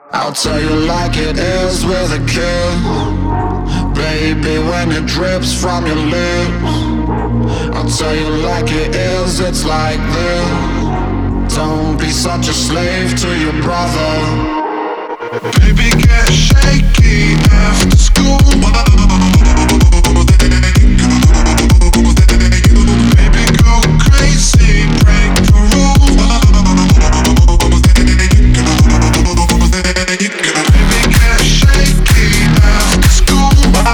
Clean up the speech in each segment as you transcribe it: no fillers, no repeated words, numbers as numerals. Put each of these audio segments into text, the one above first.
I'll tell you like it is with a kiss, baby, when it drips from your lips. I'll tell you like it is, it's like this. Don't be such a slave to your brother. Baby, get shaky after school. Baby, go crazy, break the rules. Baby, get shaky after school.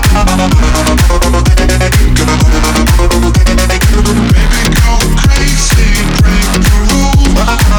Baby, go crazy, break the rules.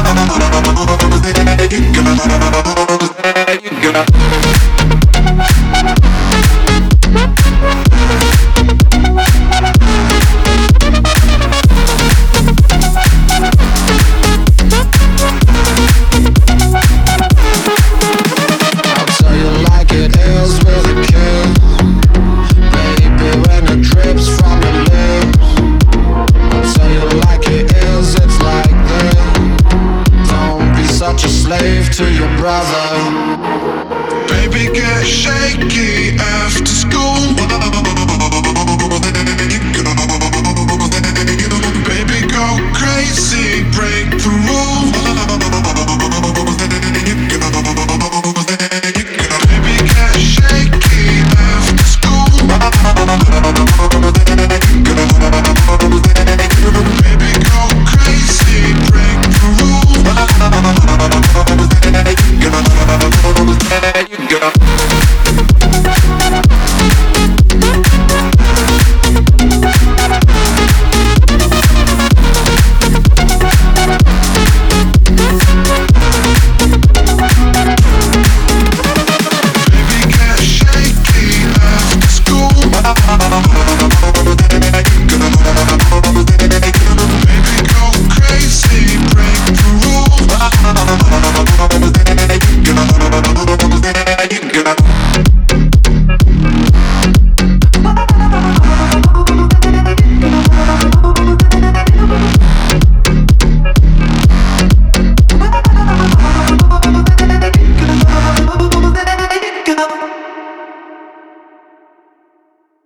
Slave to your brother. Baby, get shaky after school. Baby, go crazy, break the rules.